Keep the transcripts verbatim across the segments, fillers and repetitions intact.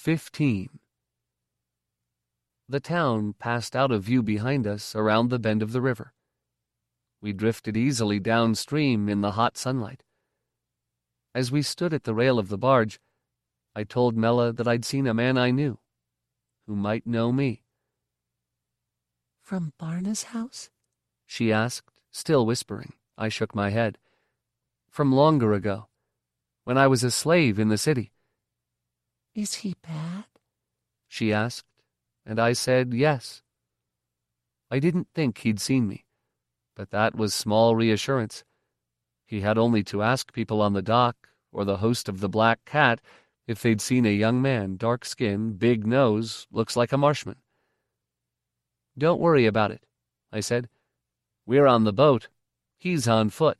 fifteen. The town passed out of view behind us around the bend of the river. We drifted easily downstream in the hot sunlight. As we stood at the rail of the barge, I told Mella that I'd seen a man I knew, who might know me. "From Barna's house?" she asked, still whispering. I shook my head. "From longer ago, when I was a slave in the city." "Is he bad?" she asked, and I said yes. I didn't think he'd seen me, but that was small reassurance. He had only to ask people on the dock or the host of the Black Cat if they'd seen a young man, dark skin, big nose, looks like a marshman. "Don't worry about it," I said. "We're on the boat. He's on foot."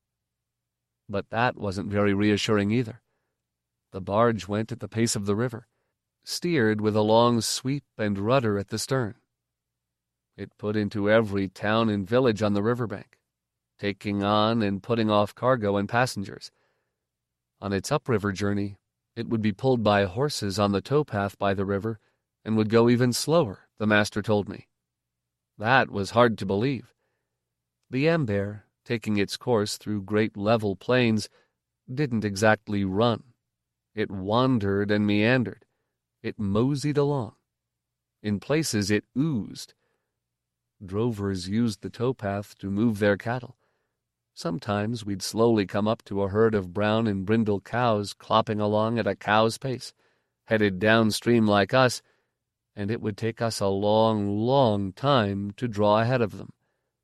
But that wasn't very reassuring either. The barge went at the pace of the river, steered with a long sweep and rudder at the stern. It put into every town and village on the riverbank, taking on and putting off cargo and passengers. On its upriver journey, it would be pulled by horses on the towpath by the river and would go even slower, the master told me. That was hard to believe. The Amber, taking its course through great level plains, didn't exactly run. It wandered and meandered. It moseyed along. In places it oozed. Drovers used the towpath to move their cattle. Sometimes we'd slowly come up to a herd of brown and brindle cows clopping along at a cow's pace, headed downstream like us, and it would take us a long, long time to draw ahead of them.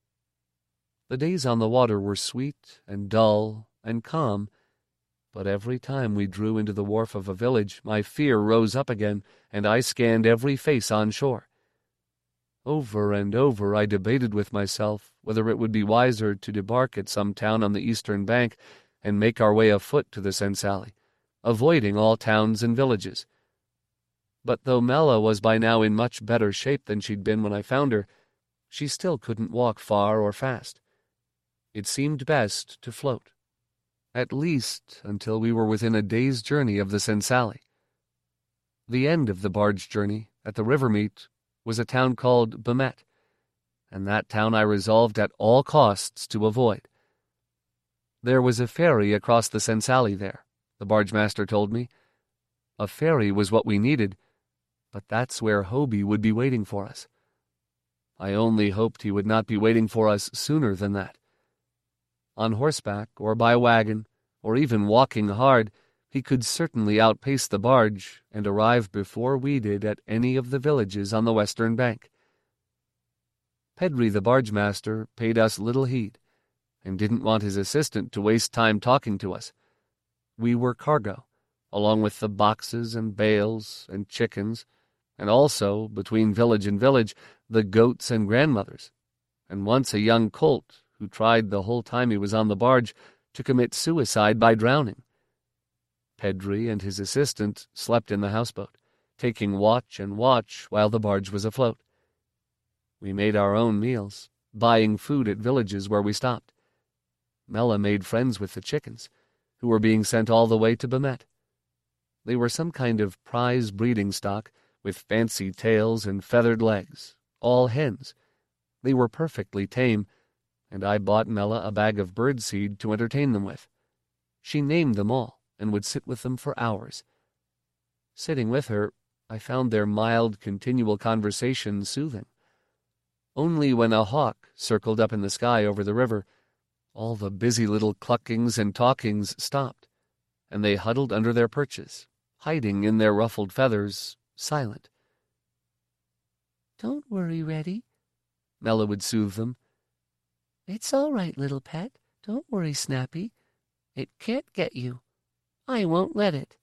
The days on the water were sweet and dull and calm, but every time we drew into the wharf of a village, my fear rose up again, and I scanned every face on shore. Over and over I debated with myself whether it would be wiser to debark at some town on the eastern bank and make our way afoot to the Sensali, avoiding all towns and villages. But though Mella was by now in much better shape than she'd been when I found her, she still couldn't walk far or fast. It seemed best to float, at least until we were within a day's journey of the Sensali. The end of the barge journey, at the river meet, was a town called Bemet, and that town I resolved at all costs to avoid. There was a ferry across the Sensali there, the barge master told me. A ferry was what we needed, but that's where Hobie would be waiting for us. I only hoped he would not be waiting for us sooner than that. On horseback, or by wagon, or even walking hard, he could certainly outpace the barge and arrive before we did at any of the villages on the western bank. Pedri the barge master paid us little heed, and didn't want his assistant to waste time talking to us. We were cargo, along with the boxes and bales and chickens, and also, between village and village, the goats and grandmothers, and once a young colt who tried the whole time he was on the barge to commit suicide by drowning. Pedri and his assistant slept in the houseboat, taking watch and watch while the barge was afloat. We made our own meals, buying food at villages where we stopped. Mella made friends with the chickens, who were being sent all the way to Bemet. They were some kind of prize breeding stock, with fancy tails and feathered legs, all hens. They were perfectly tame, and I bought Mella a bag of birdseed to entertain them with. She named them all, and would sit with them for hours. Sitting with her, I found their mild, continual conversation soothing. Only when a hawk circled up in the sky over the river, all the busy little cluckings and talkings stopped, and they huddled under their perches, hiding in their ruffled feathers, silent. "Don't worry, Reddy," Mella would soothe them. "It's all right, little pet. Don't worry, Snappy. It can't get you. I won't let it."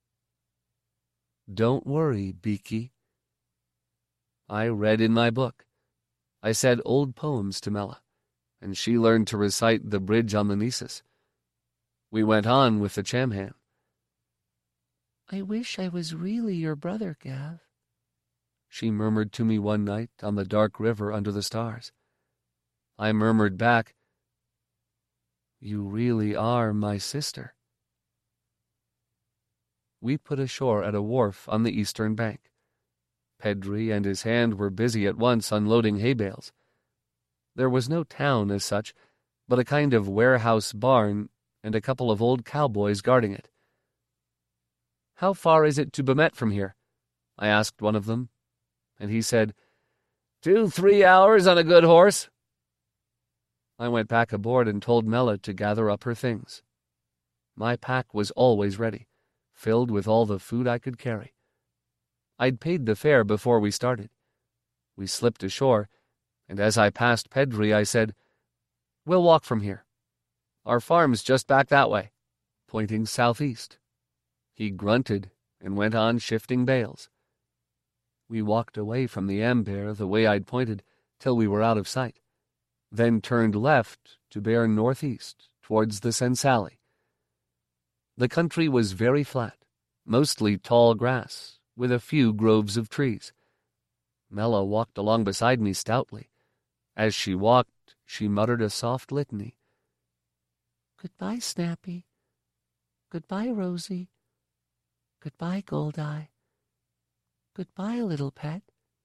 Don't worry, Beaky. I read in my book. I said old poems to Mella, and she learned to recite The Bridge on the Nesis. We went on with the Chamhan. "I wish I was really your brother, Gav," she murmured to me one night on the dark river under the stars. I murmured back, "You really are my sister." We put ashore at a wharf on the eastern bank. Pedri and his hand were busy at once unloading hay bales. There was no town as such, but a kind of warehouse barn and a couple of old cowboys guarding it. "How far is it to Bamet from here?" I asked one of them, and he said, Two, three hours on a good horse." I went back aboard and told Mella to gather up her things. My pack was always ready, filled with all the food I could carry. I'd paid the fare before we started. We slipped ashore, and as I passed Pedri, I said, "We'll walk from here. Our farm's just back that way," pointing southeast. He grunted and went on shifting bales. We walked away from the Amber the way I'd pointed till we were out of sight, then turned left to bear northeast towards the Sensali. The country was very flat, mostly tall grass, with a few groves of trees. Mella walked along beside me stoutly. As she walked, she muttered a soft litany. "Goodbye, Snappy. Goodbye, Rosie. Goodbye, Goldeye. Goodbye, little pet."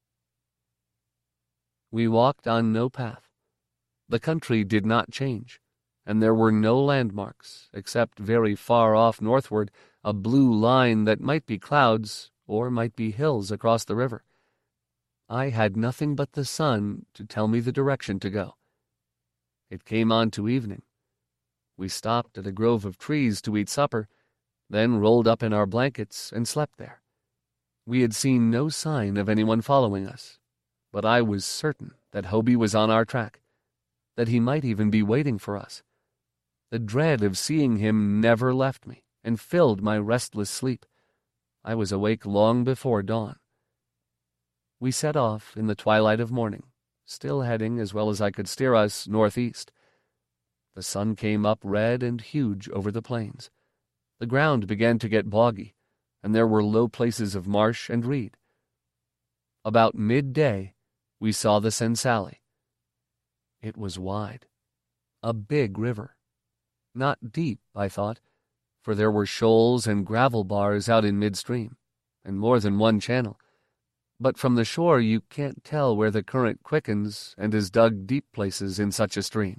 We walked on no path. The country did not change, and there were no landmarks, except very far off northward a blue line that might be clouds or might be hills across the river. I had nothing but the sun to tell me the direction to go. It came on to evening. We stopped at a grove of trees to eat supper, then rolled up in our blankets and slept there. We had seen no sign of anyone following us, but I was certain that Hobie was on our track, that he might even be waiting for us. The dread of seeing him never left me and filled my restless sleep. I was awake long before dawn. We set off in the twilight of morning, still heading, as well as I could steer us, northeast. The sun came up red and huge over the plains. The ground began to get boggy, and there were low places of marsh and reed. About midday, we saw the Sensali. It was wide, a big river. Not deep, I thought, for there were shoals and gravel bars out in midstream, and more than one channel. But from the shore you can't tell where the current quickens and is dug deep places in such a stream.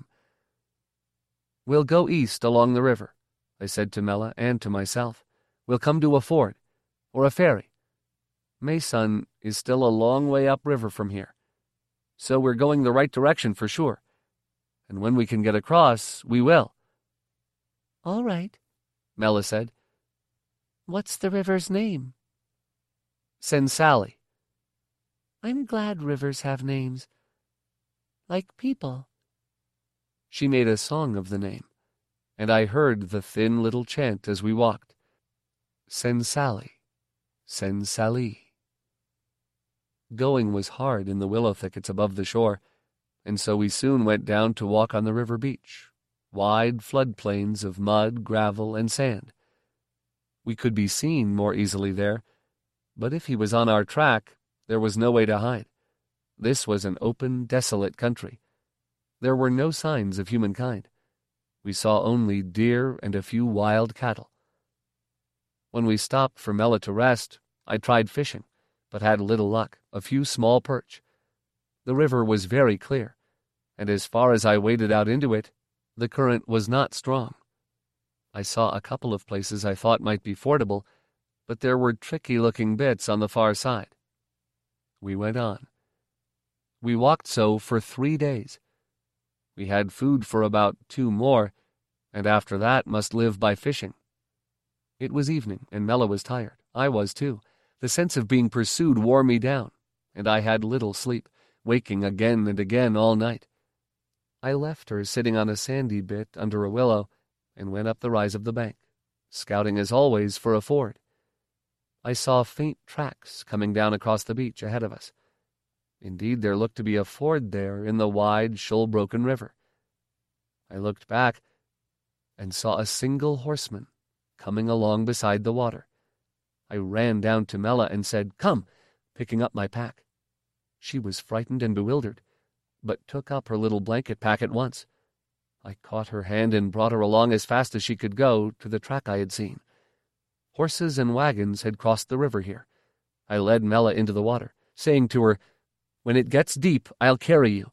"We'll go east along the river," I said to Mella and to myself. "We'll come to a ford, or a ferry. Maysun is still a long way upriver from here, so we're going the right direction for sure. And when we can get across, we will." "All right," Mella said. "What's the river's name?" "Sensali." "I'm glad rivers have names. Like people." She made a song of the name, and I heard the thin little chant as we walked. Sensali, Sensali. Going was hard in the willow thickets above the shore, and so we soon went down to walk on the river beach, wide floodplains of mud, gravel, and sand. We could be seen more easily there, but if he was on our track, there was no way to hide. This was an open, desolate country. There were no signs of humankind. We saw only deer and a few wild cattle. When we stopped for Mella to rest, I tried fishing, but had little luck, a few small perch. The river was very clear, and as far as I waded out into it, the current was not strong. I saw a couple of places I thought might be fordable, but there were tricky-looking bits on the far side. We went on. We walked so for three days. We had food for about two more, and after that must live by fishing. It was evening, and Mella was tired. I was too. The sense of being pursued wore me down, and I had little sleep, waking again and again all night. I left her sitting on a sandy bit under a willow and went up the rise of the bank, scouting as always for a ford. I saw faint tracks coming down across the beach ahead of us. Indeed, there looked to be a ford there in the wide, shoal-broken river. I looked back and saw a single horseman coming along beside the water. I ran down to Mella and said, "Come," picking up my pack. She was frightened and bewildered, but took up her little blanket pack at once. I caught her hand and brought her along as fast as she could go to the track I had seen. Horses and wagons had crossed the river here. I led Mella into the water, saying to her, "When it gets deep, I'll carry you."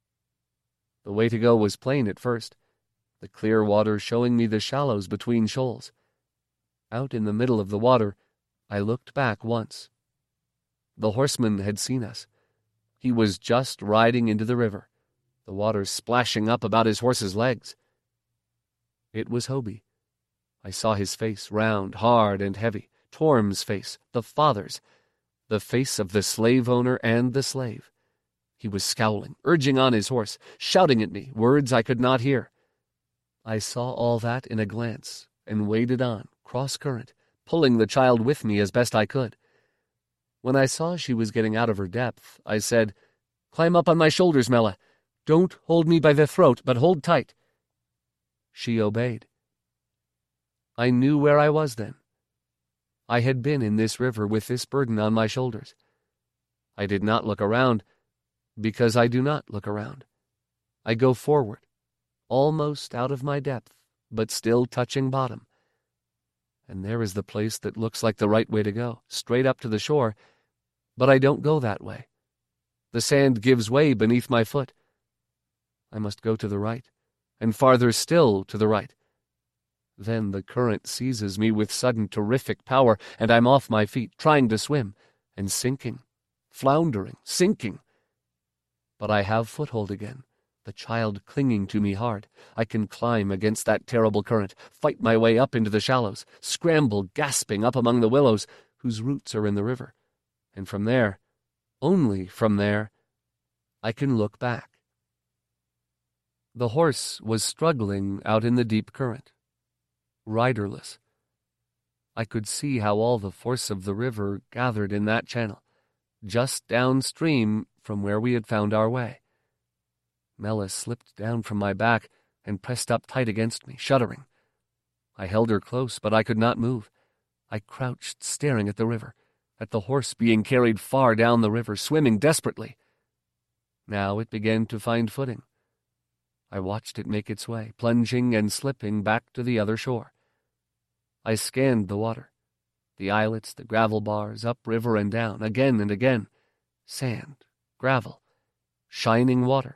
The way to go was plain at first, the clear water showing me the shallows between shoals. Out in the middle of the water, I looked back once. The horseman had seen us. He was just riding into the river, the water splashing up about his horse's legs. It was Hobie. I saw his face, round, hard, and heavy, Torm's face, the father's, the face of the slave owner and the slave. He was scowling, urging on his horse, shouting at me, words I could not hear. I saw all that in a glance, and waded on, cross-current, pulling the child with me as best I could. When I saw she was getting out of her depth, I said, "Climb up on my shoulders, Mella. Don't hold me by the throat, but hold tight." She obeyed. I knew where I was then. I had been in this river with this burden on my shoulders. I did not look around, because I do not look around. I go forward, almost out of my depth, but still touching bottom. And there is the place that looks like the right way to go, straight up to the shore, but I don't go that way. The sand gives way beneath my foot. I must go to the right, and farther still to the right. Then the current seizes me with sudden terrific power, and I'm off my feet, trying to swim, and sinking, floundering, sinking. But I have foothold again, the child clinging to me hard. I can climb against that terrible current, fight my way up into the shallows, scramble gasping up among the willows whose roots are in the river. And from there, only from there, I can look back. The horse was struggling out in the deep current, riderless. I could see how all the force of the river gathered in that channel, just downstream from where we had found our way. Mella slipped down from my back and pressed up tight against me, shuddering. I held her close, but I could not move. I crouched, staring at the river, at the horse being carried far down the river, swimming desperately. Now it began to find footing. I watched it make its way, plunging and slipping back to the other shore. I scanned the water, the islets, the gravel bars, upriver and down, again and again. Sand, gravel, shining water.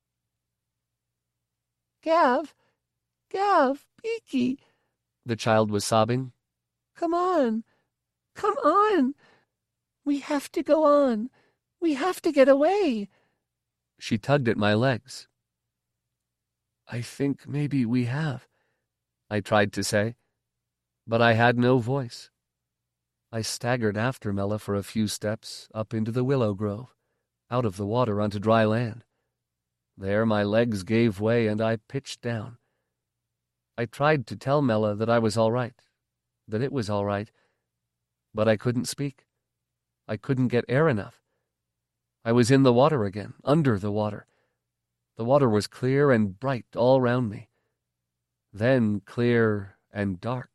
"Gav, Gav, Beaky," the child was sobbing. "Come on, come on. We have to go on. We have to get away." She tugged at my legs. "I think maybe we have," I tried to say, but I had no voice. I staggered after Mella for a few steps up into the willow grove, out of the water onto dry land. There my legs gave way and I pitched down. I tried to tell Mella that I was all right, that it was all right, but I couldn't speak. I couldn't get air enough. I was in the water again, under the water. The water was clear and bright all round me, then clear and dark.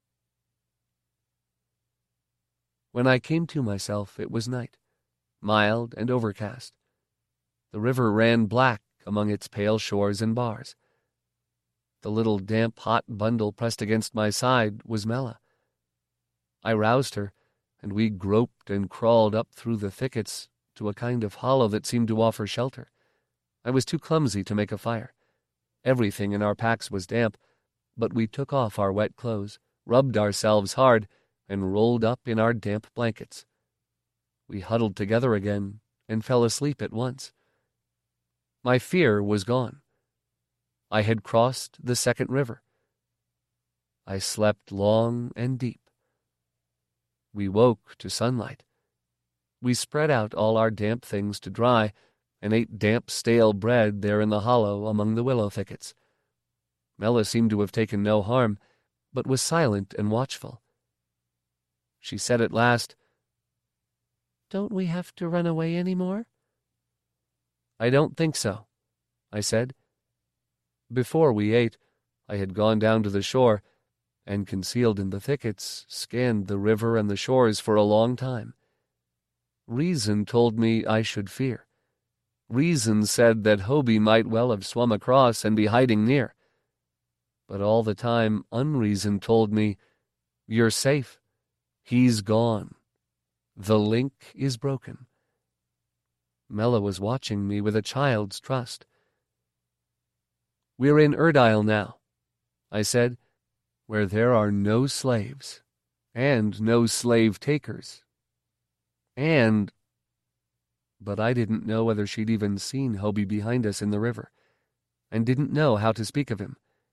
When I came to myself, it was night, mild and overcast. The river ran black among its pale shores and bars. The little damp, hot bundle pressed against my side was Mella. I roused her, and we groped and crawled up through the thickets to a kind of hollow that seemed to offer shelter. I was too clumsy to make a fire. Everything in our packs was damp, but we took off our wet clothes, rubbed ourselves hard, and rolled up in our damp blankets. We huddled together again and fell asleep at once. My fear was gone. I had crossed the second river. I slept long and deep. We woke to sunlight. We spread out all our damp things to dry and ate damp, stale bread there in the hollow among the willow thickets. Mella seemed to have taken no harm, but was silent and watchful. She said at last, "Don't we have to run away any more?" "I don't think so," I said. Before we ate, I had gone down to the shore, and concealed in the thickets, scanned the river and the shores for a long time. Reason told me I should fear. Reason said that Hobie might well have swum across and be hiding near. But all the time, unreason told me You're safe. He's gone. The link is broken. Mela was watching me with a child's trust. We're in Erdile now, I said, where there are no slaves, and no slave takers. And, but I didn't know whether she'd even seen Hobie behind us in the river, and didn't know how to speak of him.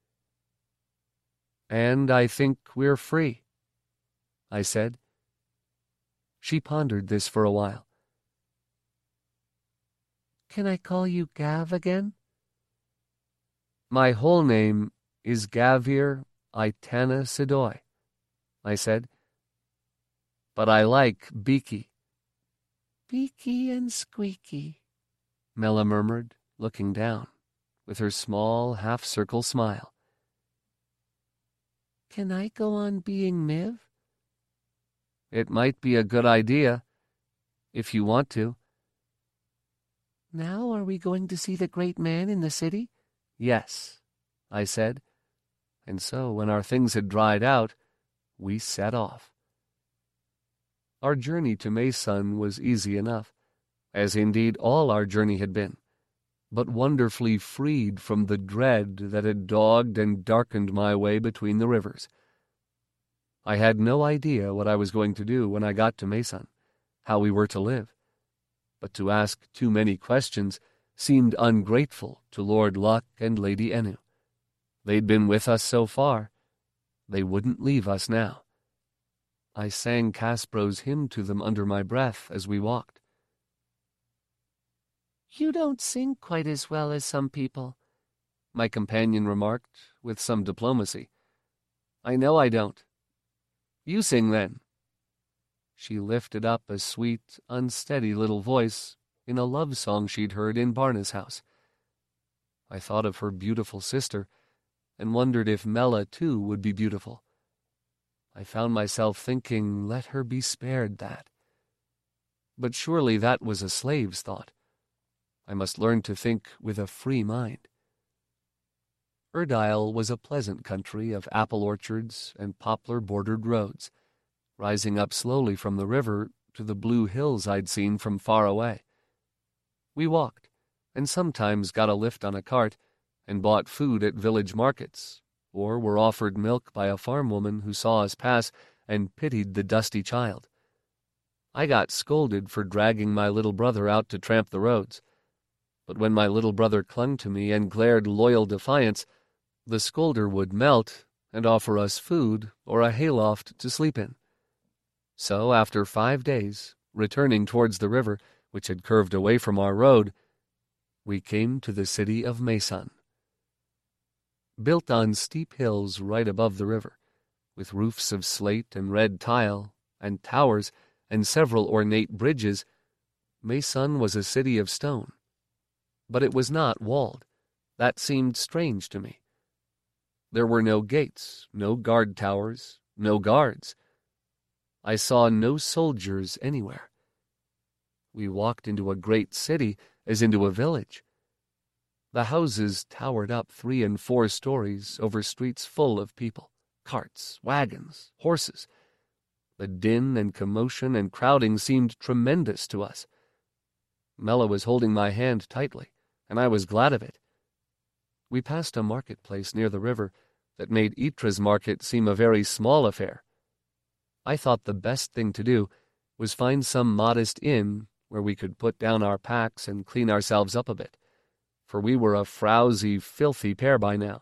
And I think we're free, I said. She pondered this for a while. Can I call you Gav again? My whole name is Gavir Itana Sidoy, I said. But I like Beaky. Beaky and squeaky, Mela murmured, looking down, with her small half-circle smile. Can I go on being Miv? It might be a good idea, if you want to. Now are we going to see the great man in the city? Yes, I said, and so when our things had dried out, we set off. Our journey to Maysun was easy enough, as indeed all our journey had been, but wonderfully freed from the dread that had dogged and darkened my way between the rivers. I had no idea what I was going to do when I got to Maysun, how we were to live, but to ask too many questions seemed ungrateful to Lord Luck and Lady Enu. They'd been with us so far. They wouldn't leave us now. I sang Kaspro's hymn to them under my breath as we walked. You don't sing quite as well as some people, my companion remarked with some diplomacy. I know I don't. You sing then. She lifted up a sweet, unsteady little voice in a love song she'd heard in Barna's house. I thought of her beautiful sister and wondered if Mela, too, would be beautiful. I found myself thinking, let her be spared that. But surely that was a slave's thought. I must learn to think with a free mind. Erdile was a pleasant country of apple orchards and poplar-bordered roads, rising up slowly from the river to the blue hills I'd seen from far away. We walked, and sometimes got a lift on a cart, and bought food at village markets, or were offered milk by a farm woman who saw us pass and pitied the dusty child. I got scolded for dragging my little brother out to tramp the roads, but when my little brother clung to me and glared loyal defiance, the scolder would melt and offer us food or a hayloft to sleep in. So after five days, returning towards the river, which had curved away from our road, we came to the city of Maysun. Built on steep hills right above the river, with roofs of slate and red tile, and towers, and several ornate bridges, Maysun was a city of stone. But it was not walled. That seemed strange to me. There were no gates, no guard towers, no guards. I saw no soldiers anywhere. We walked into a great city as into a village. The houses towered up three and four stories over streets full of people, carts, wagons, horses. The din and commotion and crowding seemed tremendous to us. Mela was holding my hand tightly, and I was glad of it. We passed a marketplace near the river that made Ytra's market seem a very small affair. I thought the best thing to do was find some modest inn where we could put down our packs and clean ourselves up a bit, for we were a frowsy, filthy pair by now.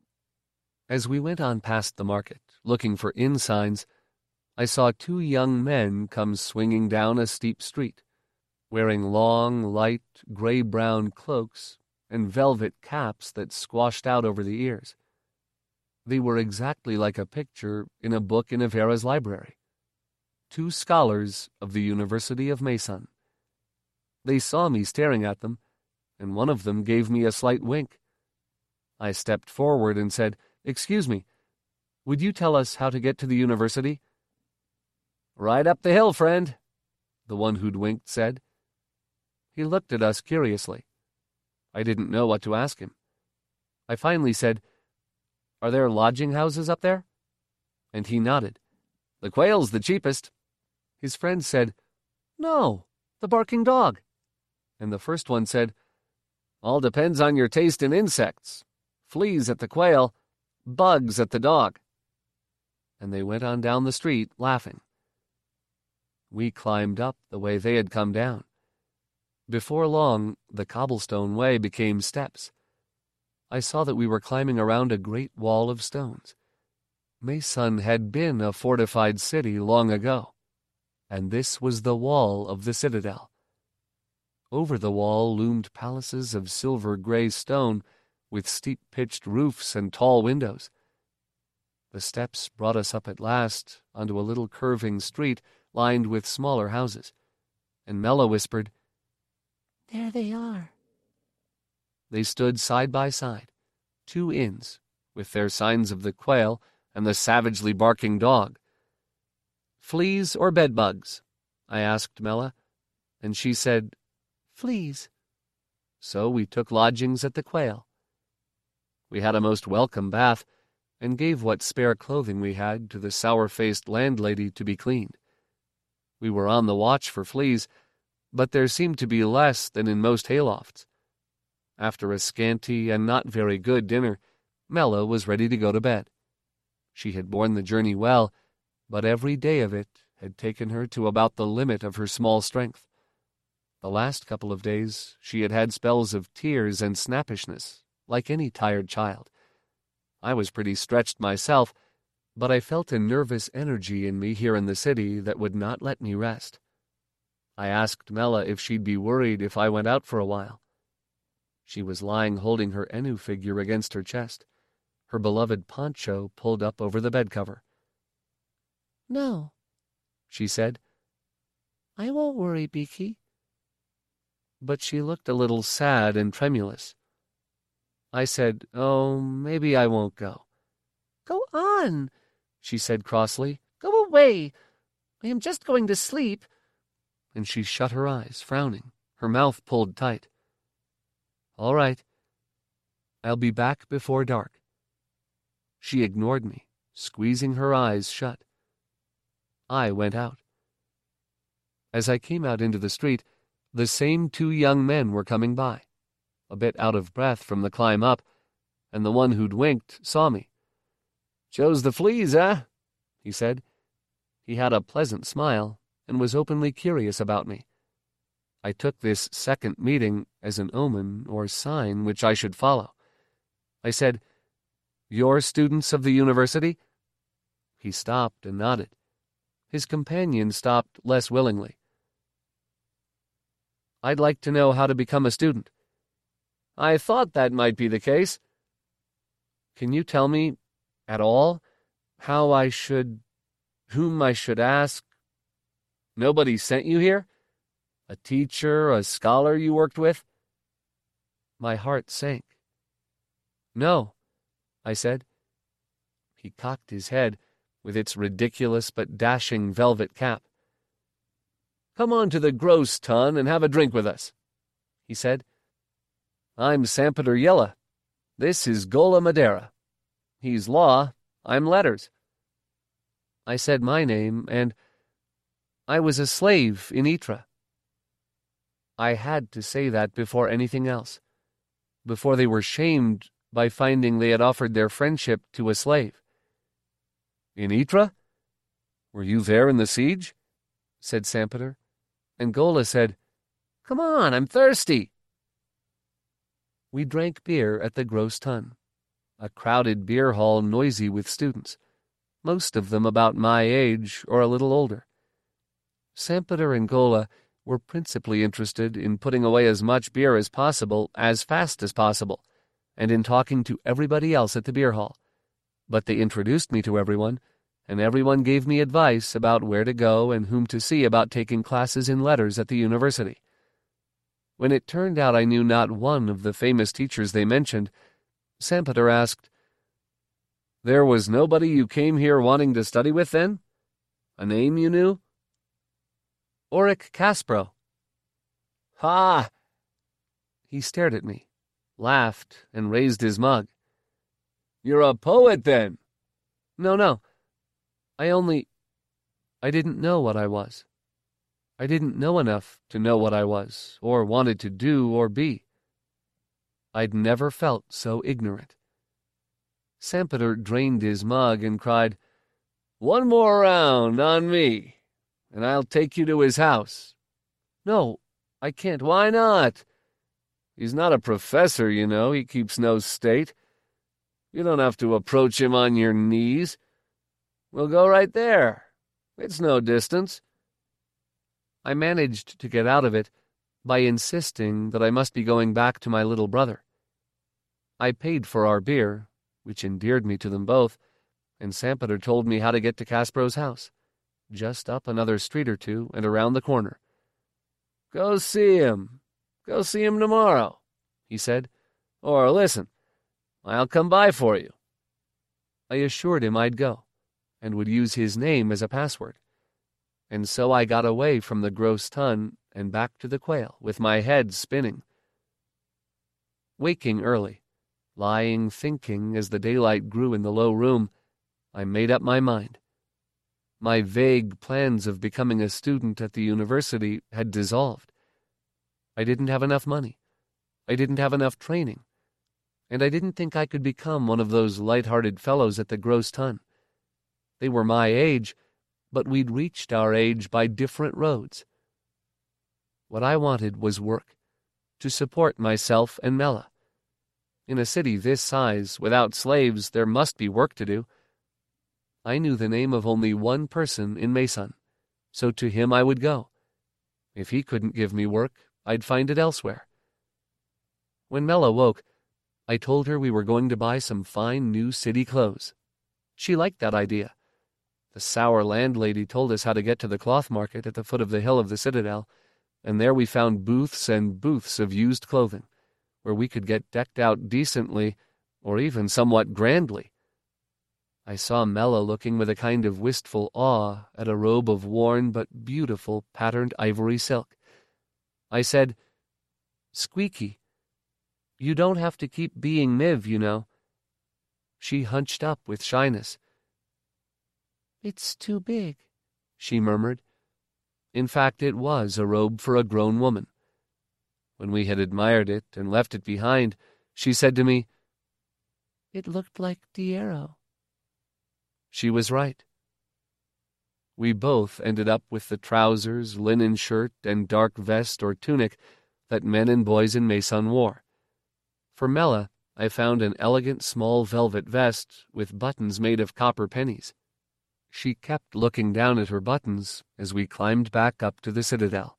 As we went on past the market, looking for inn signs, I saw two young men come swinging down a steep street, wearing long, light, gray-brown cloaks and velvet caps that squashed out over the ears. They were exactly like a picture in a book in Avera's library. Two scholars of the University of Maysun. They saw me staring at them, and one of them gave me a slight wink. I stepped forward and said, "Excuse me, would you tell us how to get to the university?" "Right up the hill, friend," the one who'd winked said. He looked at us curiously. I didn't know what to ask him. I finally said, "Are there lodging houses up there?" And he nodded. The quail's the cheapest. His friend said, No, the barking dog. And the first one said, All depends on your taste in insects. Fleas at the quail, bugs at the dog. And they went on down the street, laughing. We climbed up the way they had come down. Before long, the cobblestone way became steps. I saw that we were climbing around a great wall of stones. Maysun had been a fortified city long ago, and this was the wall of the citadel. Over the wall loomed palaces of silver-gray stone with steep-pitched roofs and tall windows. The steps brought us up at last onto a little curving street lined with smaller houses, and Mela whispered, There they are. They stood side by side, two inns, with their signs of the quail and the savagely barking dog. Fleas or bedbugs? I asked Mela, and she said, Fleas. So we took lodgings at the quail. We had a most welcome bath, and gave what spare clothing we had to the sour-faced landlady to be cleaned. We were on the watch for fleas, but there seemed to be less than in most haylofts. After a scanty and not very good dinner, Mela was ready to go to bed. She had borne the journey well, but every day of it had taken her to about the limit of her small strength. The last couple of days she had had spells of tears and snappishness, like any tired child. I was pretty stretched myself, but I felt a nervous energy in me here in the city that would not let me rest. I asked Mela if she'd be worried if I went out for a while. She was lying holding her Enu figure against her chest, her beloved poncho pulled up over the bed cover. No, she said. I won't worry, Beaky. But she looked a little sad and tremulous. I said, Oh, maybe I won't go. Go on, she said crossly. Go away. I am just going to sleep. And she shut her eyes, frowning, her mouth pulled tight. All right. I'll be back before dark. She ignored me, squeezing her eyes shut. I went out. As I came out into the street, the same two young men were coming by, a bit out of breath from the climb up, and the one who'd winked saw me. Chose the fleas, eh? He said. He had a pleasant smile and was openly curious about me. I took this second meeting as an omen or sign which I should follow. I said, You're students of the university? He stopped and nodded. His companion stopped less willingly. I'd like to know how to become a student. I thought that might be the case. Can you tell me, at all, how I should, whom I should ask? Nobody sent you here? A teacher, a scholar you worked with? My heart sank. No, I said. He cocked his head, with its ridiculous but dashing velvet cap. Come on to the Gross Tun and have a drink with us, he said. I'm Sampeter Yella. This is Gola Madera. He's law, I'm letters. I said my name, and I was a slave in Ytra. I had to say that before anything else, before they were shamed by finding they had offered their friendship to a slave. In Ytra? Were you there in the siege? Said Sampeter. And Gola said, Come on, I'm thirsty. We drank beer at the Gross Tun, a crowded beer hall noisy with students, most of them about my age or a little older. Sampeter and Gola were principally interested in putting away as much beer as possible as fast as possible, and in talking to everybody else at the beer hall. But they introduced me to everyone, and everyone gave me advice about where to go and whom to see about taking classes in letters at the university. When it turned out I knew not one of the famous teachers they mentioned, Sampeter asked, There was nobody you came here wanting to study with then? A name you knew? Auric Caspro. Ha! He stared at me, laughed, and raised his mug. You're a poet, then? No, no. I only... I didn't know what I was. I didn't know enough to know what I was, or wanted to do or be. I'd never felt so ignorant. Sampeter drained his mug and cried, "One more round on me, and I'll take you to his house." "No, I can't." "Why not? He's not a professor, you know. He keeps no state. You don't have to approach him on your knees. We'll go right there. It's no distance." I managed to get out of it by insisting that I must be going back to my little brother. I paid for our beer, which endeared me to them both, and Sampeter told me how to get to Kaspro's house, just up another street or two and around the corner. "Go see him. Go see him tomorrow," he said. "Or listen, I'll come by for you." I assured him I'd go, and would use his name as a password. And so I got away from the Gross Tun and back to the Quail, with my head spinning. Waking early, lying thinking as the daylight grew in the low room, I made up my mind. My vague plans of becoming a student at the university had dissolved. I didn't have enough money. I didn't have enough training. And I didn't think I could become one of those light-hearted fellows at the Gross Tun. They were my age, but we'd reached our age by different roads. What I wanted was work, to support myself and Mela. In a city this size, without slaves, there must be work to do. I knew the name of only one person in Mason, so to him I would go. If he couldn't give me work, I'd find it elsewhere. When Mela woke, I told her we were going to buy some fine new city clothes. She liked that idea. The sour landlady told us how to get to the cloth market at the foot of the hill of the citadel, and there we found booths and booths of used clothing, where we could get decked out decently, or even somewhat grandly. I saw Mela looking with a kind of wistful awe at a robe of worn but beautiful patterned ivory silk. I said, "Squeaky, you don't have to keep being Miv, you know." She hunched up with shyness. "It's too big," she murmured. In fact, it was a robe for a grown woman. When we had admired it and left it behind, she said to me, "It looked like Diero." She was right. We both ended up with the trousers, linen shirt, and dark vest or tunic that men and boys in Mason wore. For Mela, I found an elegant small velvet vest with buttons made of copper pennies. She kept looking down at her buttons as we climbed back up to the citadel.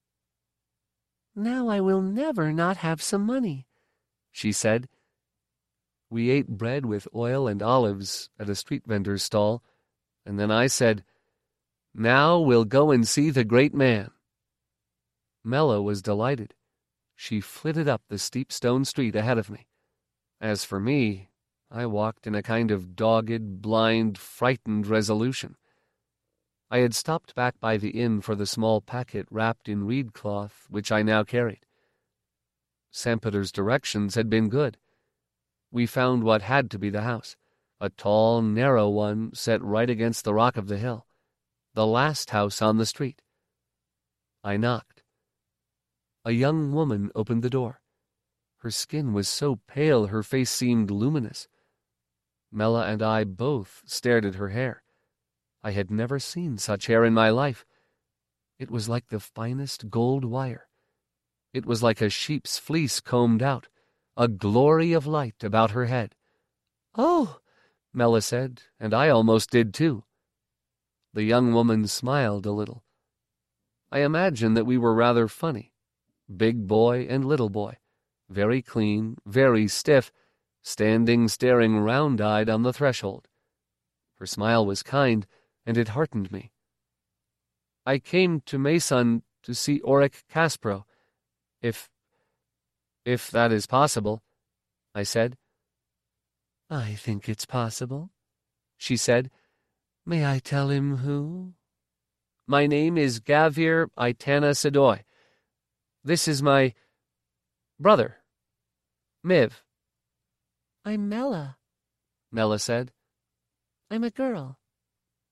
"Now I will never not have some money," she said. We ate bread with oil and olives at a street vendor's stall, and then I said, "Now we'll go and see the great man." Mela was delighted. She flitted up the steep stone street ahead of me. As for me, I walked in a kind of dogged, blind, frightened resolution. I had stopped back by the inn for the small packet wrapped in reed cloth which I now carried. Sampeter's directions had been good. We found what had to be the house, a tall, narrow one set right against the rock of the hill, the last house on the street. I knocked. A young woman opened the door. Her skin was so pale her face seemed luminous. Mela and I both stared at her hair. I had never seen such hair in my life. It was like the finest gold wire. It was like a sheep's fleece combed out, a glory of light about her head. "Oh," Mela said, and I almost did too. The young woman smiled a little. I imagined that we were rather funny, big boy and little boy, very clean, very stiff, standing staring round-eyed on the threshold. Her smile was kind, and it heartened me. "I came to Mason to see Auric Kaspro, if... if that is possible," I said. "I think it's possible," she said. "May I tell him who?" "My name is Gavir Itana Sedoy. This is my... brother, Miv." "I'm Mela," Mela said. "I'm a girl."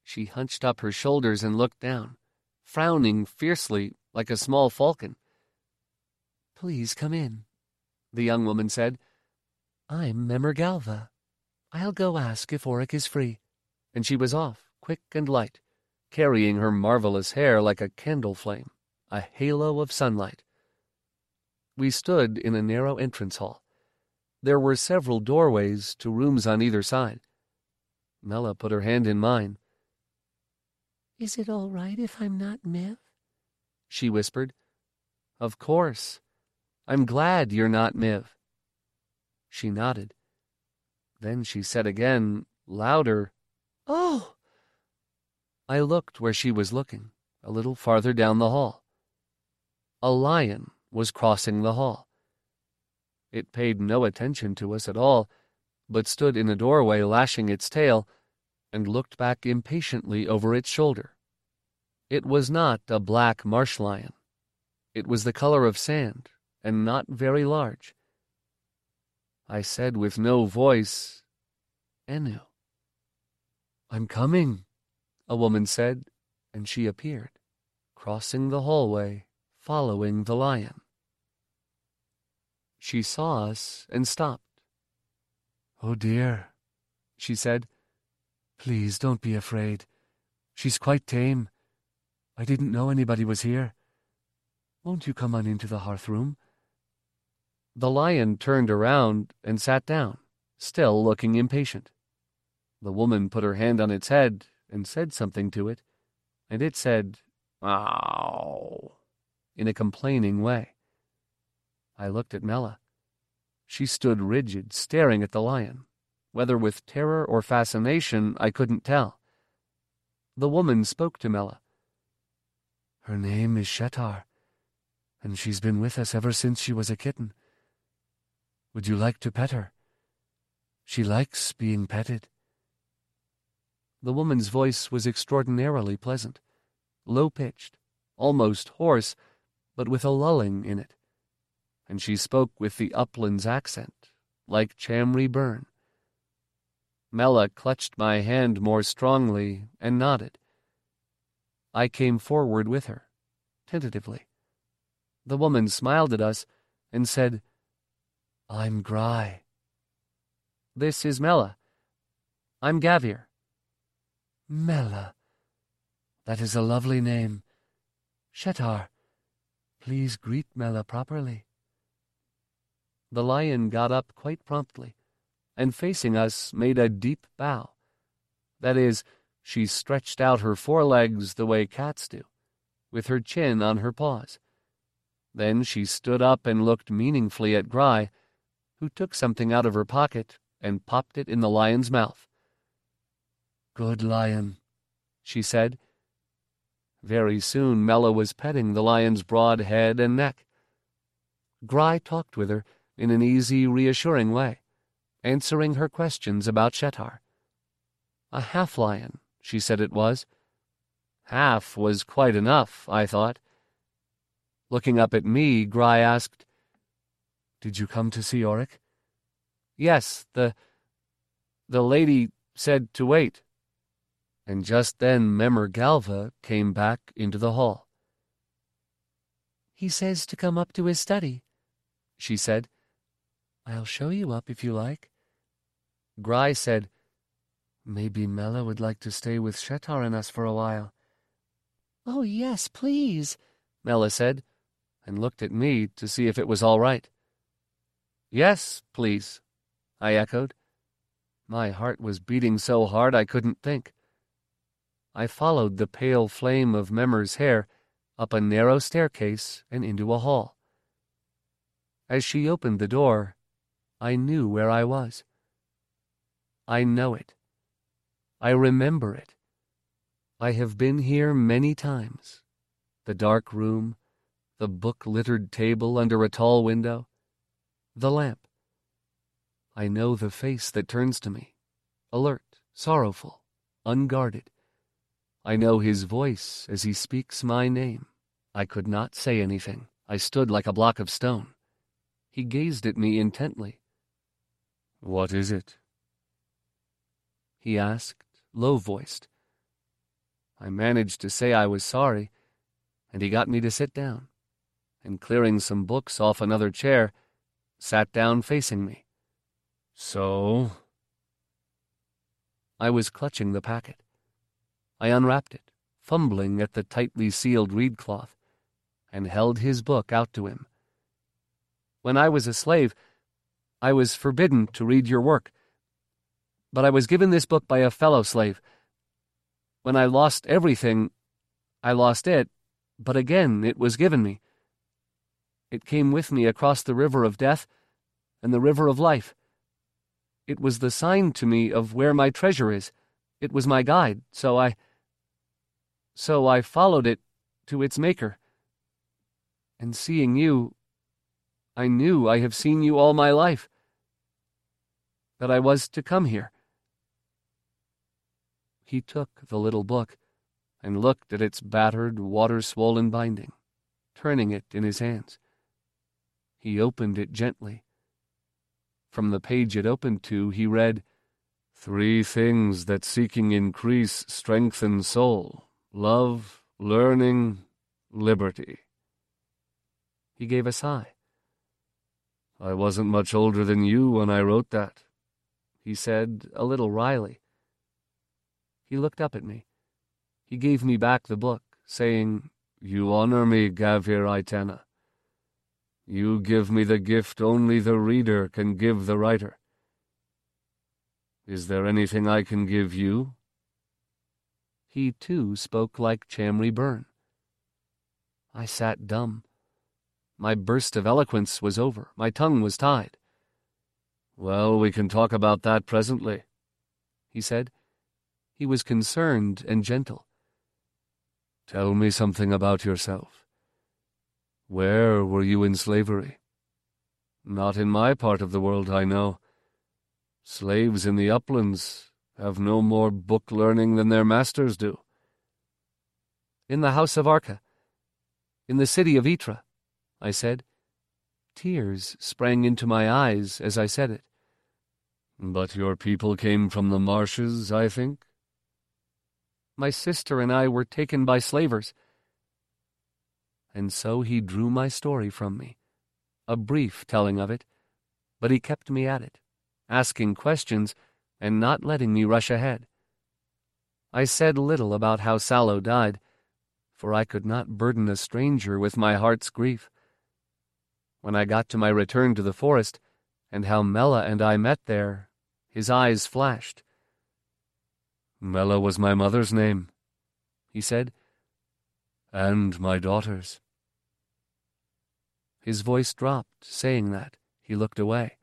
She hunched up her shoulders and looked down, frowning fiercely like a small falcon. "Please come in," the young woman said. "I'm Memergalva. I'll go ask if Auric is free." And she was off, quick and light, carrying her marvelous hair like a candle flame, a halo of sunlight. We stood in a narrow entrance hall. There were several doorways to rooms on either side. Mella put her hand in mine. "Is it all right if I'm not Miv?" she whispered. "Of course. I'm glad you're not Miv." She nodded. Then she said again, louder, "Oh!" I looked where she was looking, a little farther down the hall. A lion was crossing the hall. It paid no attention to us at all, but stood in a doorway lashing its tail and looked back impatiently over its shoulder. It was not a black marsh lion. It was the color of sand and not very large. I said with no voice, "Enu." "I'm coming," a woman said, and she appeared, crossing the hallway, following the lion. She saw us and stopped. "Oh dear," she said. "Please don't be afraid. She's quite tame. I didn't know anybody was here. Won't you come on into the hearth room?" The lion turned around and sat down, still looking impatient. The woman put her hand on its head and said something to it, and it said, "Ow," in a complaining way. I looked at Mella. She stood rigid, staring at the lion. Whether with terror or fascination, I couldn't tell. The woman spoke to Mella. "Her name is Shetar, and she's been with us ever since she was a kitten. Would you like to pet her? She likes being petted." The woman's voice was extraordinarily pleasant, low-pitched, almost hoarse, but with a lulling in it. And she spoke with the uplands accent, like Chamry Burn. Mella clutched my hand more strongly and nodded. I came forward with her, tentatively. The woman smiled at us and said, "I'm Gry." "This is Mella. I'm Gavir." "Mella. That is a lovely name. Shetar, please greet Mella properly." The lion got up quite promptly, and facing us made a deep bow. That is, she stretched out her forelegs the way cats do, with her chin on her paws. Then she stood up and looked meaningfully at Gry, who took something out of her pocket and popped it in the lion's mouth. "Good lion," she said. Very soon Mella was petting the lion's broad head and neck. Gry talked with her in an easy, reassuring way, answering her questions about Shetar. A half-lion, she said it was. Half was quite enough, I thought. Looking up at me, Gry asked, "Did you come to see Auric?" "Yes, the... the lady said to wait." And just then Memergalva came back into the hall. "He says to come up to his study," she said. "I'll show you up if you like." Gry said, "Maybe Mella would like to stay with Shetar and us for a while." "Oh, yes, please," Mella said, and looked at me to see if it was all right. "Yes, please," I echoed. My heart was beating so hard I couldn't think. I followed the pale flame of Memmer's hair up a narrow staircase and into a hall. As she opened the door, I knew where I was. I know it. I remember it. I have been here many times. The dark room, the book-littered table under a tall window, the lamp. I know the face that turns to me, alert, sorrowful, unguarded. I know his voice as he speaks my name. I could not say anything. I stood like a block of stone. He gazed at me intently. "What is it?" he asked, low-voiced. I managed to say I was sorry, and he got me to sit down, and clearing some books off another chair, sat down facing me. So? I was clutching the packet. I unwrapped it, fumbling at the tightly sealed reed cloth, and held his book out to him. When I was a slave, I was forbidden to read your work, but I was given this book by a fellow slave. When I lost everything, I lost it, but again it was given me. It came with me across the river of death and the river of life. It was the sign to me of where my treasure is. It was my guide, so I... So I followed it to its maker. And seeing you, I knew I have seen you all my life. That I was to come here. He took the little book and looked at its battered, water-swollen binding, turning it in his hands. He opened it gently. From the page it opened to, he read, "Three things that seeking increase strengthen soul, love, learning, liberty." He gave a sigh. "I wasn't much older than you when I wrote that," he said, a little wryly. He looked up at me. He gave me back the book, saying, "You honor me, Gavir Aitena. You give me the gift only the reader can give the writer. Is there anything I can give you?" He, too, spoke like Chamry Byrne. I sat dumb. My burst of eloquence was over. My tongue was tied. "Well, we can talk about that presently," he said. He was concerned and gentle. "Tell me something about yourself. Where were you in slavery?" "Not in my part of the world, I know. Slaves in the uplands have no more book learning than their masters do." "In the house of Arca, in the city of Ytra," I said. Tears sprang into my eyes as I said it. "But your people came from the marshes, I think?" "My sister and I were taken by slavers." And so he drew my story from me, a brief telling of it, but he kept me at it, asking questions and not letting me rush ahead. I said little about how Sallow died, for I could not burden a stranger with my heart's grief. When I got to my return to the forest, and how Mella and I met there, his eyes flashed. "Mella was my mother's name," he said, "and my daughter's." His voice dropped, saying that. He looked away.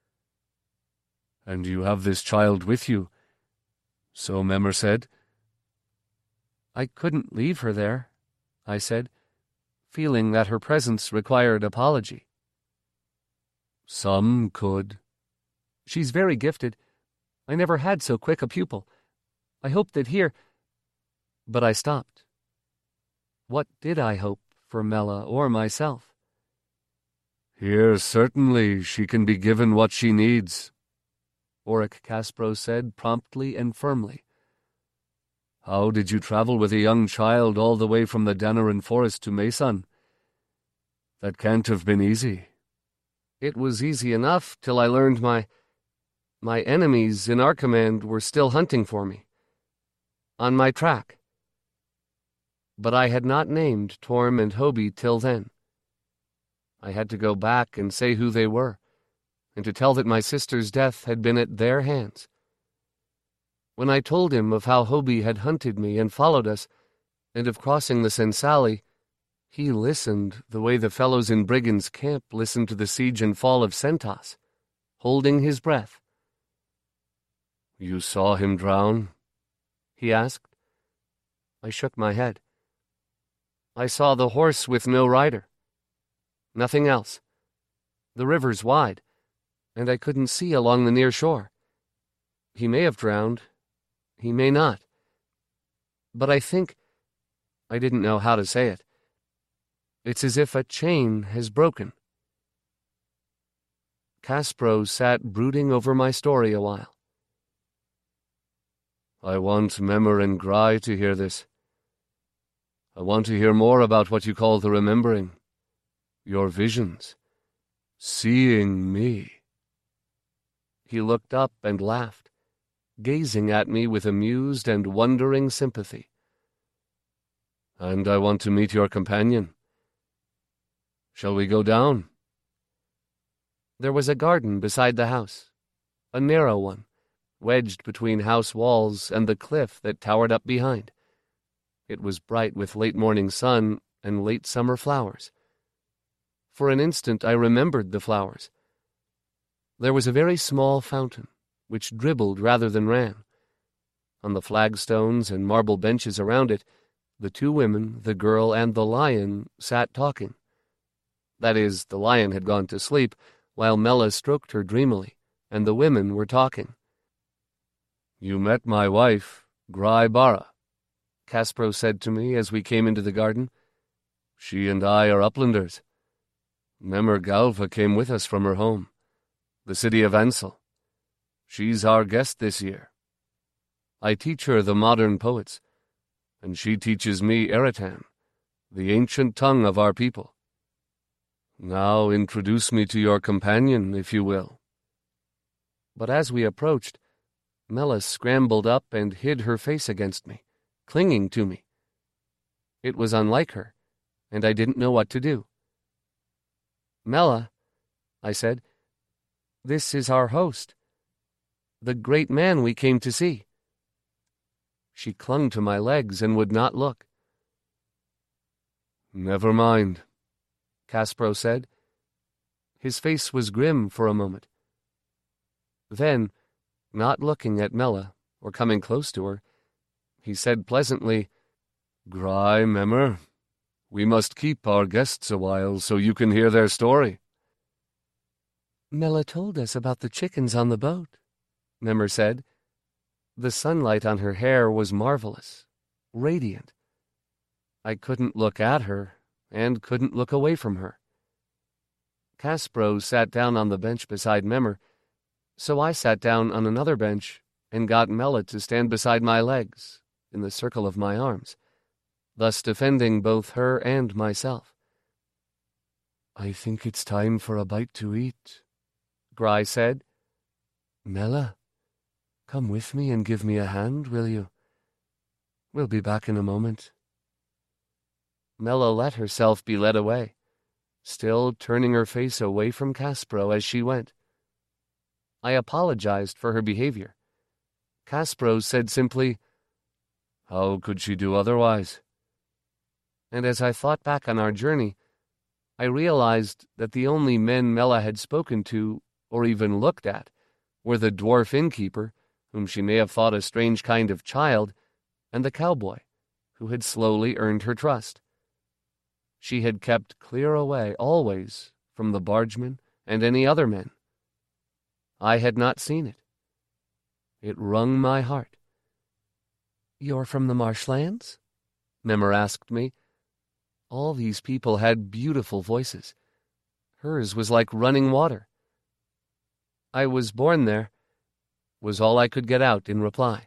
"And you have this child with you, so Memer said?" "I couldn't leave her there," I said, feeling that her presence required apology. "Some could." "She's very gifted. I never had so quick a pupil. I hoped that here—" But I stopped. What did I hope for Mella or myself? "Here, certainly, she can be given what she needs," Oric Kaspro said promptly and firmly. "How did you travel with a young child all the way from the Danaran forest to Mesan? That can't have been easy." "It was easy enough till I learned my... my enemies in our command were still hunting for me. On my track. But I had not named Torm and Hobie till then. I had to go back and say who they were, and to tell that my sister's death had been at their hands. When I told him of how Hobie had hunted me and followed us, and of crossing the Sensali, he listened the way the fellows in Brigand's camp listened to the siege and fall of Sentas, holding his breath. "You saw him drown?" he asked. I shook my head. "I saw the horse with no rider. Nothing else. The river's wide, and I couldn't see along the near shore. He may have drowned. He may not. But I think—" I didn't know how to say it. "It's as if a chain has broken." Kaspro sat brooding over my story a while. "I want Memer and Grai to hear this," I want to hear more about what you call the remembering. Your visions. Seeing me." He looked up and laughed, gazing at me with amused and wondering sympathy. "And I want to meet your companion. Shall we go down?" There was a garden beside the house, a narrow one, wedged between house walls and the cliff that towered up behind. It was bright with late morning sun and late summer flowers. For an instant I remembered the flowers. There was a very small fountain, which dribbled rather than ran. On the flagstones and marble benches around it, the two women, the girl, and the lion sat talking. That is, the lion had gone to sleep, while Mella stroked her dreamily, and the women were talking. "You met my wife, Grai Bara," Kaspro said to me as we came into the garden. "She and I are uplanders. Memmer Galva came with us from her home, the city of Ansel. She's our guest this year. I teach her the modern poets, and she teaches me Eretan, the ancient tongue of our people. Now introduce me to your companion, if you will." But as we approached, Mella scrambled up and hid her face against me, clinging to me. It was unlike her, and I didn't know what to do. "Mella," I said, "this is our host, the great man we came to see." She clung to my legs and would not look. "Never mind," Kaspro said. His face was grim for a moment. Then, not looking at Mella, or coming close to her, he said pleasantly, "Grai, Memmer, we must keep our guests a while so you can hear their story." "Mella told us about the chickens on the boat," Memmer said. The sunlight on her hair was marvelous, radiant. I couldn't look at her, and couldn't look away from her. Kaspro sat down on the bench beside Memmer, so I sat down on another bench and got Mella to stand beside my legs, in the circle of my arms, thus defending both her and myself. "I think it's time for a bite to eat," Grai said. "Mella, come with me and give me a hand, will you? We'll be back in a moment." Mella let herself be led away, still turning her face away from Kaspro as she went. I apologized for her behavior. Kaspro said simply, "How could she do otherwise?" And as I thought back on our journey, I realized that the only men Mella had spoken to, or even looked at, were the dwarf innkeeper, whom she may have thought a strange kind of child, and the cowboy, who had slowly earned her trust. She had kept clear away, always, from the bargemen and any other men. I had not seen it. It wrung my heart. "You're from the marshlands?" Memmer asked me. All these people had beautiful voices. Hers was like running water. "I was born there," was all I could get out in reply.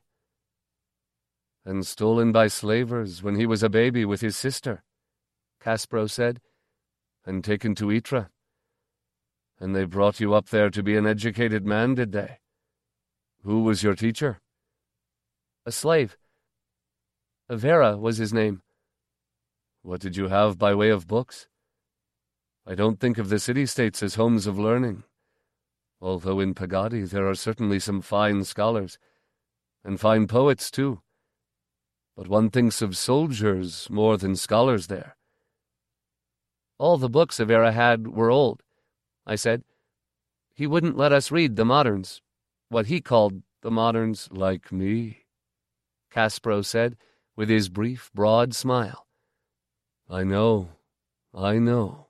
"And stolen by slavers when he was a baby with his sister," Kaspro said. "And taken to Ytra. And they brought you up there to be an educated man, did they? Who was your teacher?" "A slave. Avera was his name." "What did you have by way of books? I don't think of the city-states as homes of learning, although in Pagadi there are certainly some fine scholars, and fine poets too. But one thinks of soldiers more than scholars there." "All the books Avera had were old," I said. "He wouldn't let us read the moderns, what he called the moderns." "Like me," Kaspro said, with his brief, broad smile. "I know, I know.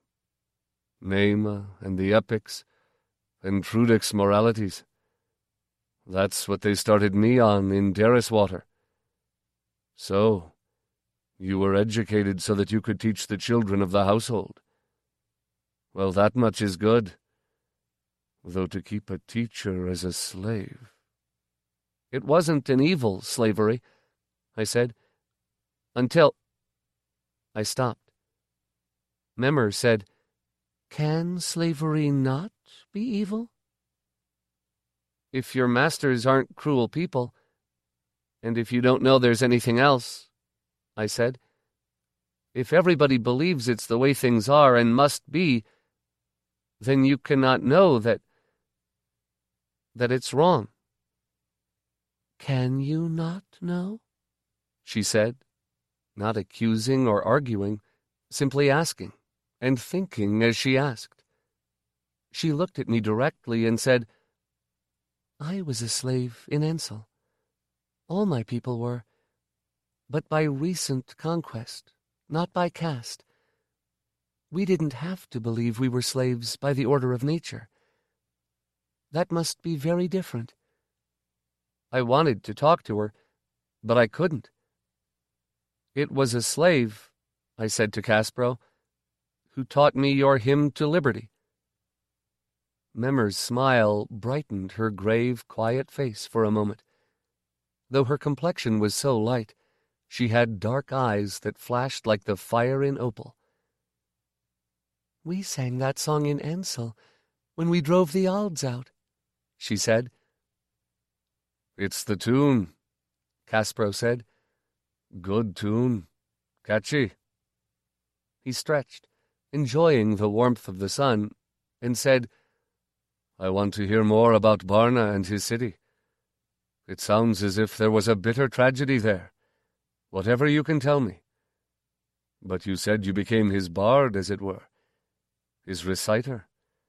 Nema and the epics, and Trudek's moralities. That's what they started me on in Derriswater. So, you were educated so that you could teach the children of the household. Well, that much is good. Though to keep a teacher as a slave—" "It wasn't an evil slavery," I said, "until—" I stopped. Memmer said, "Can slavery not be evil?" "If your masters aren't cruel people, and if you don't know there's anything else," I said. "If everybody believes it's the way things are and must be, then you cannot know that that it's wrong." "Can you not know?" she said, not accusing or arguing, simply asking, and thinking as she asked. She looked at me directly and said, "I was a slave in Ensel. All my people were, but by recent conquest, not by caste. We didn't have to believe we were slaves by the order of nature. That must be very different." I wanted to talk to her, but I couldn't. "It was a slave," I said to Kaspro, "who taught me your hymn to liberty." Memmer's smile brightened her grave, quiet face for a moment. Though her complexion was so light, she had dark eyes that flashed like the fire in opal. "We sang that song in Ensel when we drove the Alds out," she said. "It's the tune," Kaspro said. "Good tune. Catchy." He stretched, enjoying the warmth of the sun, and said, "I want to hear more about Barna and his city. It sounds as if there was a bitter tragedy there. Whatever you can tell me. But you said you became his bard, as it were. His reciter.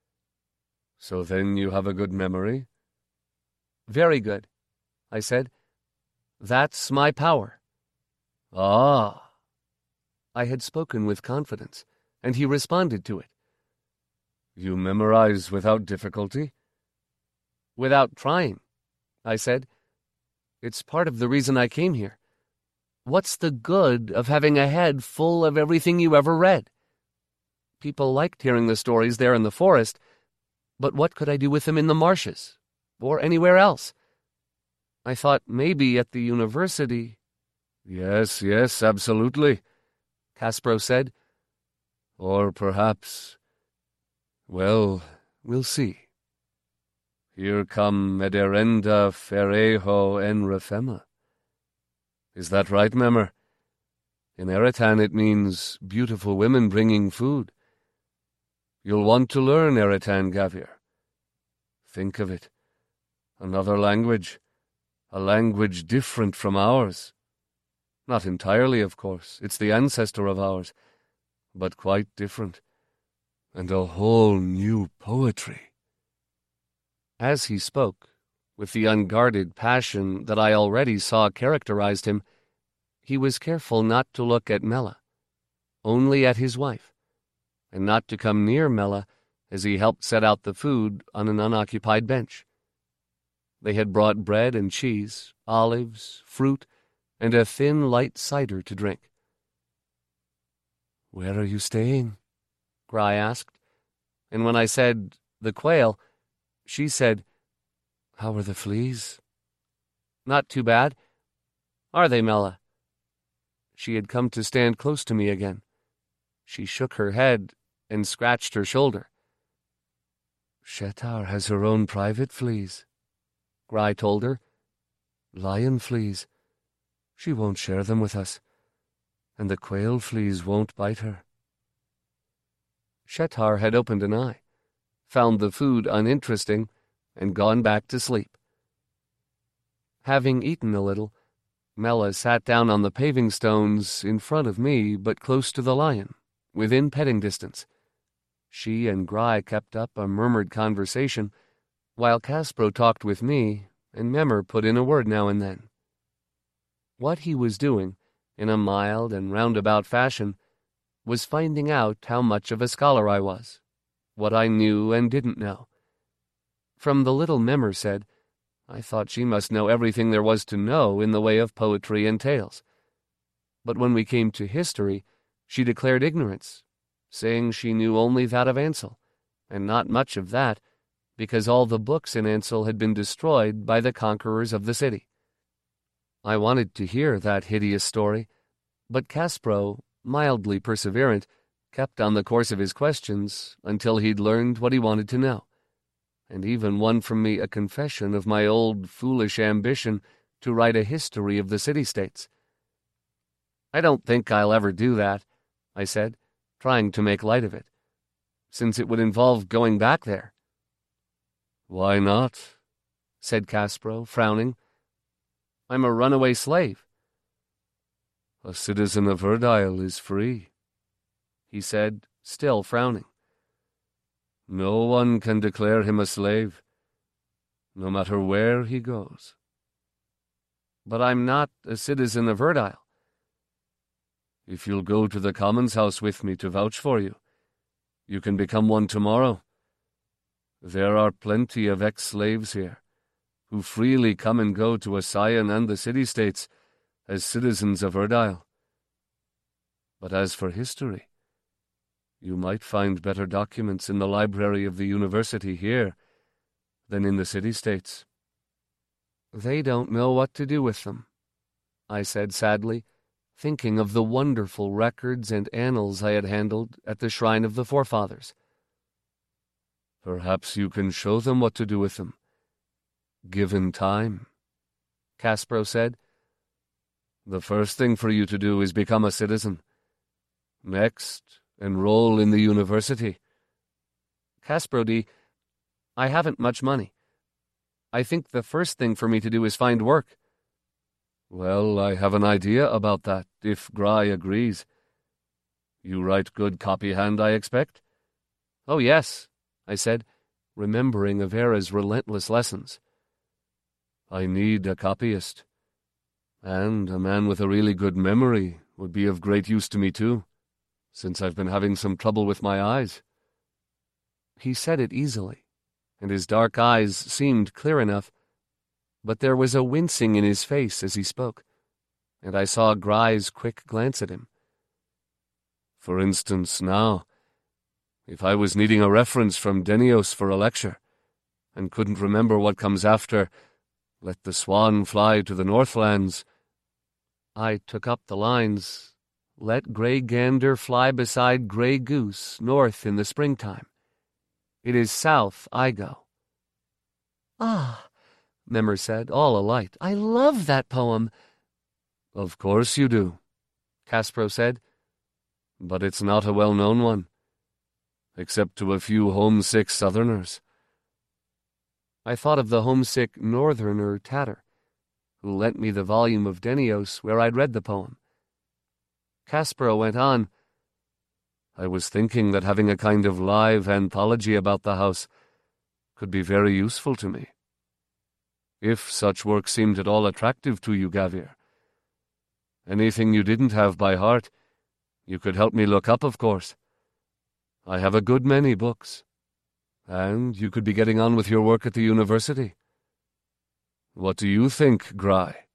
So then you have a good memory?" "Very good," I said. "That's my power." "Ah!" I had spoken with confidence, and he responded to it. "You memorize without difficulty?" "Without trying," I said. "It's part of the reason I came here. What's the good of having a head full of everything you ever read? People liked hearing the stories there in the forest, but what could I do with them in the marshes, or anywhere else? I thought maybe at the university—" "Yes, yes, absolutely," Kaspro said. "Or perhaps... well, we'll see. Here come Ederenda Fereho en Refema. Is that right, Memmer? In Eretan it means beautiful women bringing food. You'll want to learn Eretan, Gavir. Think of it. Another language. A language different from ours. Not entirely, of course. It's the ancestor of ours. But quite different. And a whole new poetry." As he spoke, with the unguarded passion that I already saw characterized him, he was careful not to look at Mella, only at his wife, and not to come near Mella as he helped set out the food on an unoccupied bench. They had brought bread and cheese, olives, fruit, and a thin, light cider to drink. "Where are you staying?" Gry asked, and when I said, "The Quail," she said, "How are the fleas?" "Not too bad. Are they, Mella?" She had come to stand close to me again. She shook her head and scratched her shoulder. "Shetar has her own private fleas," Gry told her. "Lion fleas. She won't share them with us. And the quail fleas won't bite her." Shetar had opened an eye, found the food uninteresting, and gone back to sleep. Having eaten a little, Mella sat down on the paving stones in front of me, but close to the lion, within petting distance. She and Gry kept up a murmured conversation, while Kaspro talked with me, and Memmer put in a word now and then. What he was doing, in a mild and roundabout fashion, was finding out how much of a scholar I was, what I knew and didn't know. From the little Memmer said, I thought she must know everything there was to know in the way of poetry and tales. But when we came to history, she declared ignorance, saying she knew only that of Ansel, and not much of that, because all the books in Ansel had been destroyed by the conquerors of the city. I wanted to hear that hideous story, but Kaspro, mildly perseverant, kept on the course of his questions until he'd learned what he wanted to know, and even won from me a confession of my old foolish ambition to write a history of the city-states. "I don't think I'll ever do that," I said, trying to make light of it, "since it would involve going back there." "Why not?" said Caspro, frowning. "I'm a runaway slave." "A citizen of Urdile is free," he said, still frowning. "No one can declare him a slave, no matter where he goes." "But I'm not a citizen of Urdile." "If you'll go to the Commons House with me to vouch for you, you can become one tomorrow. There are plenty of ex-slaves here, who freely come and go to Sion and the city-states as citizens of Urdile. But as for history, you might find better documents in the library of the university here than in the city-states." "They don't know what to do with them," I said sadly, thinking of the wonderful records and annals I had handled at the Shrine of the Forefathers. "Perhaps you can show them what to do with them, given time," Caspro said. "The first thing for you to do is become a citizen. Next, enroll in the university." "Caspro D, I haven't much money. I think the first thing for me to do is find work." "Well, I have an idea about that, if Gry agrees. You write good copyhand, I expect?" "Oh, yes," I said, remembering Avera's relentless lessons. "I need a copyist. And a man with a really good memory would be of great use to me too, since I've been having some trouble with my eyes." He said it easily, and his dark eyes seemed clear enough, but there was a wincing in his face as he spoke, and I saw Gry's quick glance at him. "For instance, now, if I was needing a reference from Denios for a lecture, and couldn't remember what comes after 'Let the swan fly to the northlands,' I took up the lines, 'Let grey gander fly beside grey goose north in the springtime. It is south I go.'" "Ah," Memmer said, all alight, "I love that poem." "Of course you do," Caspro said. "But it's not a well-known one, except to a few homesick southerners." I thought of the homesick northerner Tatter, who lent me the volume of Denios where I'd read the poem. Caspro went on, "I was thinking that having a kind of live anthology about the house could be very useful to me. If such work seemed at all attractive to you, Gavir. Anything you didn't have by heart, you could help me look up, of course. I have a good many books, and you could be getting on with your work at the university. What do you think, Gry?"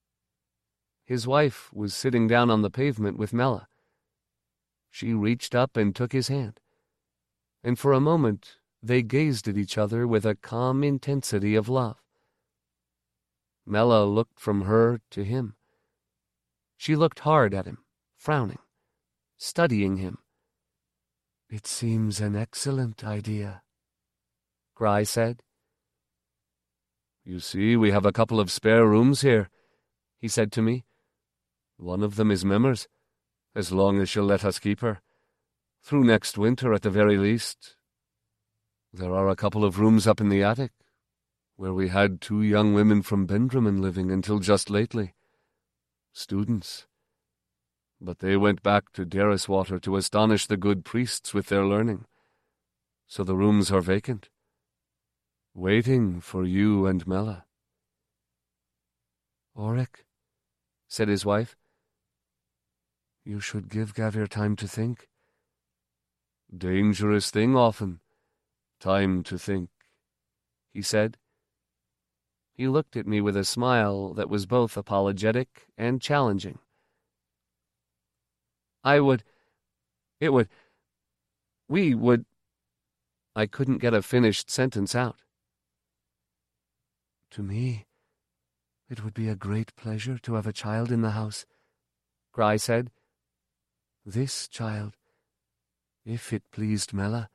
His wife was sitting down on the pavement with Mella. She reached up and took his hand, and for a moment they gazed at each other with a calm intensity of love. Mella looked from her to him. She looked hard at him, frowning, studying him. "It seems an excellent idea," Gry said. "You see, we have a couple of spare rooms here," he said to me. "One of them is Memmer's, as long as she'll let us keep her. Through next winter at the very least. There are a couple of rooms up in the attic, where we had two young women from Bendramin living until just lately. Students. But they went back to Derriswater to astonish the good priests with their learning. So the rooms are vacant, waiting for you and Mella." "Oric," said his wife, "you should give Gavir time to think." "Dangerous thing often, time to think," he said. He looked at me with a smile that was both apologetic and challenging. I would... It would... We would... I couldn't get a finished sentence out. "To me, it would be a great pleasure to have a child in the house," Gry said. This child, if it pleased Mela.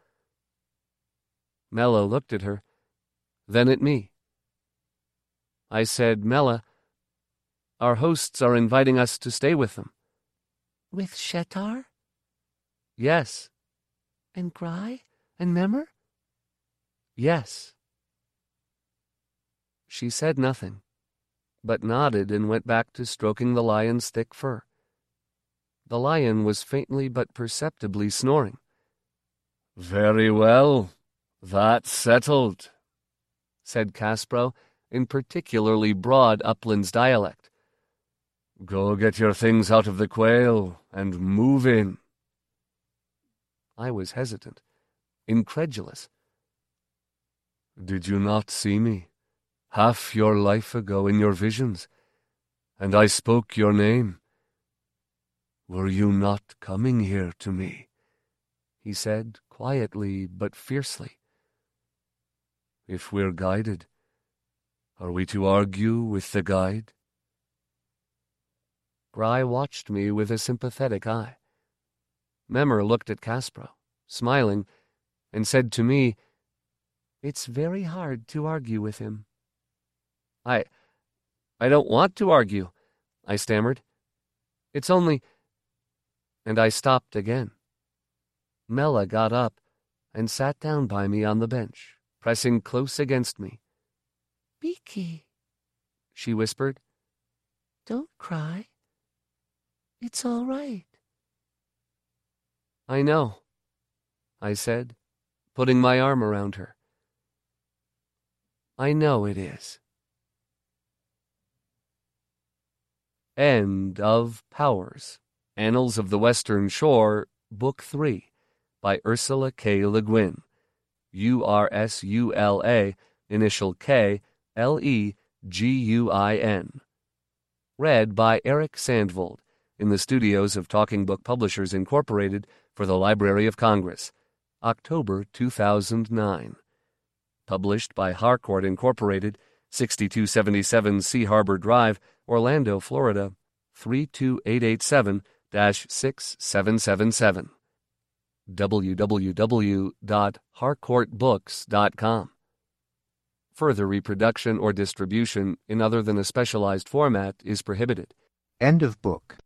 Mela looked at her, then at me. I said, Mela, our hosts are inviting us to stay with them. With Shetar? Yes. And Grai? And Memmer? Yes. She said nothing, but nodded and went back to stroking the lion's thick fur. The lion was faintly but perceptibly snoring. Very well. That's settled, said Kaspro in particularly broad Uplands dialect. Go get your things out of the quail and move in. I was hesitant, incredulous. Did you not see me, half your life ago in your visions, and I spoke your name? Were you not coming here to me? He said, quietly but fiercely. If we're guided, are we to argue with the guide? Grai watched me with a sympathetic eye. Memmer looked at Kaspro, smiling, and said to me, It's very hard to argue with him. I... I don't want to argue, I stammered. It's only... And I stopped again. Mela got up and sat down by me on the bench, pressing close against me. Beaky, she whispered. Don't cry. It's all right. I know, I said, putting my arm around her. I know it is. End of Powers, Annals of the Western Shore, Book three, by Ursula K. Le Guin, U R S U L A, initial K, L E G U I N. Read by Eric Sandvold, in the studios of Talking Book Publishers Incorporated for the Library of Congress, October two thousand nine. Published by Harcourt Incorporated, sixty-two seventy-seven Sea Harbor Drive, Orlando, Florida, three two eight eight seven dash six seven seven seven. w w w dot harcourt books dot com. Further reproduction or distribution in other than a specialized format is prohibited. End of book.